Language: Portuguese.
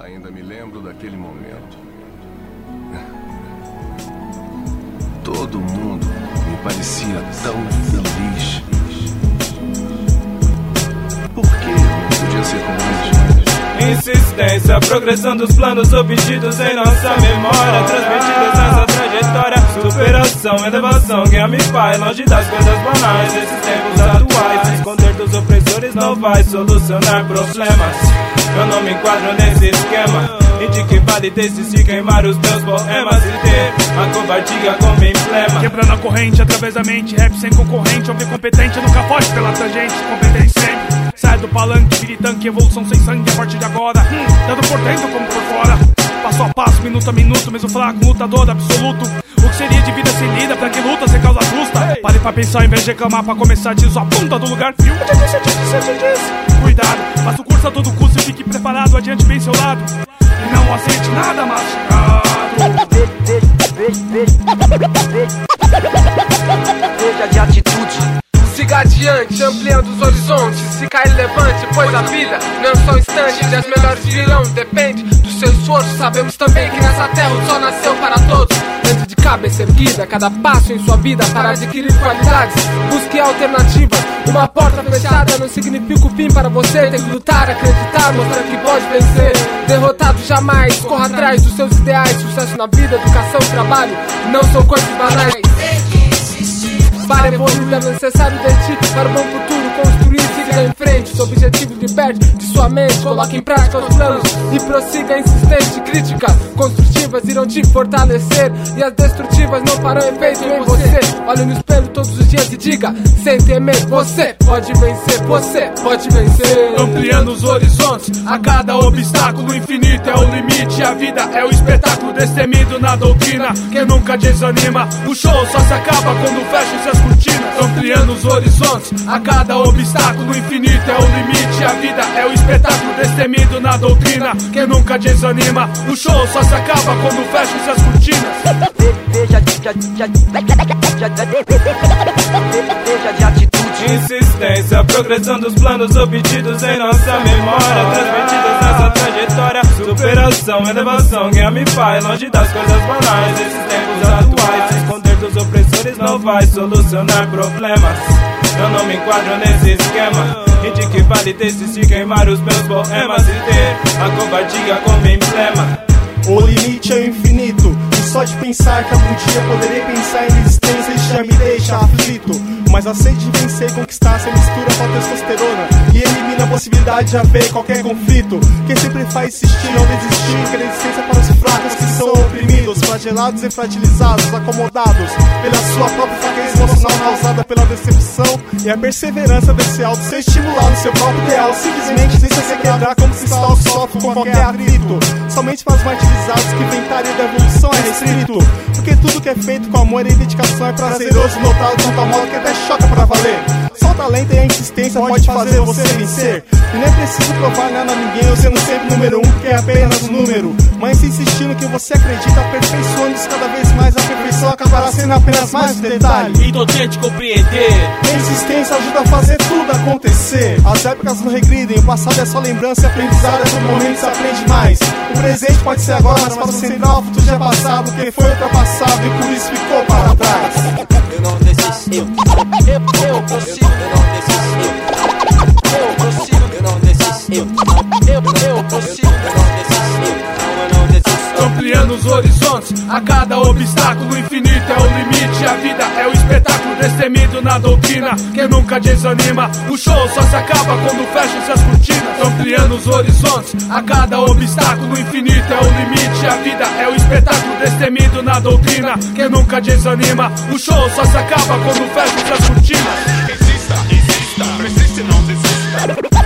Ainda me lembro daquele momento. Todo mundo me parecia tão feliz. Por que não podia ser como eles? Insistência, progressão dos planos obtidos em nossa memória, transmitidos nessa trajetória. Superação, elevação, guia-me pai, longe das coisas banais. Esses tempos atuais, esconder dos opressores não vai solucionar problemas. Eu não me enquadro nesse esquema. E de que vale decidir queimar os meus poemas e ter a covardia como emblema. Quebrando a corrente através da mente, rap sem concorrente. Homem competente nunca foge pela tangente, competente sempre. Sai do palanque, vire tanque, evolução sem sangue a partir de agora. Tanto por dentro como por fora. Passo a passo, minuto a minuto, mesmo fraco, lutador absoluto. O que seria de vida sem lida, pra que luta sem causa justa? Pare pra pensar em vez de reclamar, pra começar diz a ponta do lugar. Viu? Cuidado, faça o curso a todo custo e fique preparado, adiante bem seu lado. E não aceite nada mastigado. Veja de atitude. Siga adiante, ampliando os horizontes. Se cair, levante, pois a vida não é só um instante. E as melhores virão, depende do seu esforço. Sabemos também que nessa terra o sol nasceu para todos. Dentro de cabeça erguida, cada passo em sua vida para adquirir qualidades. Busque alternativas. Uma porta fechada não significa o fim para você. Tem que lutar, acreditar, mostrar que pode vencer. Derrotado jamais, corra atrás dos seus ideais. Sucesso na vida, educação, trabalho, não são coisas banais. Para evoluir é necessário de ti. Para o bom futuro construir, siga em frente. Seu objetivo liberte de sua mente. Coloque em prática os planos e prossiga insistente. Críticas construtivas irão te fortalecer e as destrutivas não farão efeito em você. Olhe no espelho todos os dias e diga sem temer, você pode vencer, você pode vencer. Ampliando os horizontes, a cada obstáculo infinito é o limite. A vida é o espetáculo destemido na doutrina que nunca desanima. O show só se acaba quando fecham-se as cortinas. Ampliando os horizontes, a cada obstáculo infinito é o limite. A vida é o espetáculo destemido na doutrina que nunca desanima. O show só se acaba quando fecham-se as cortinas. Veja de atitude. Insistência, progressão dos planos obtidos em nossa memória, transmitidos nessa trajetória. Superação, elevação, guia-me pai, longe das coisas banais. Esses tempos atuais, se esconder dos opressores não vai solucionar problemas. Eu não me enquadro nesse esquema. E de que vale decidir queimar os meus poemas e ter a covardia como emblema. O limite é o infinito. E só de pensar que algum dia poderei pensar em resistência já me deixa aflito. Mas a sede de vencer e conquistar se mistura com a testosterona e elimina a possibilidade de haver qualquer conflito. Quem sempre faz insistir, não desistir, quer resistência para os fracos que são oprimidos, flagelados e fragilizados, acomodados pela sua própria fraqueza emocional causada pela decepção. E a perseverança desse alto ser estimulado no seu próprio ideal, simplesmente deixa se quebrar como se está o sofre com qualquer atrito. Somente para os martirizados que inventaria da evolução é restrito, porque tudo que é feito com amor e dedicação é prazeroso, notado de tal modo que até choca pra valer. Só o talento e a insistência pode fazer você vencer. E não é preciso provar nada a ninguém, eu sendo sempre número um, que é apenas um número. Mas se insistir no que você acredita, aperfeiçoando-se cada vez mais, a perfeição acabará sendo apenas mais um detalhe. Então tente compreender. A insistência ajuda a fazer tudo acontecer. As épocas não regridem, o passado é só lembrança e aprendizado, é todo momento se aprende mais. O presente pode ser agora, mas para o central, o futuro já é passado, porque foi ultrapassado e por isso ficou para trás. Eu não desisto. Eu consigo. Eu não desisto. Eu consigo. Eu não desisto. Eu consigo. Eu não desisto. Eu não desisto. Ampliando os horizontes, a cada obstáculo infinito é o limite. A vida é o espetáculo destemido na doutrina que nunca desanima. O show só se acaba quando fecham-se as cortinas. Ampliando os horizontes, a cada obstáculo infinito é o limite. A vida é o espetáculo destemido na doutrina que nunca desanima. O show só se acaba quando fecham-se as cortinas. Insista, insista, persiste, não desista.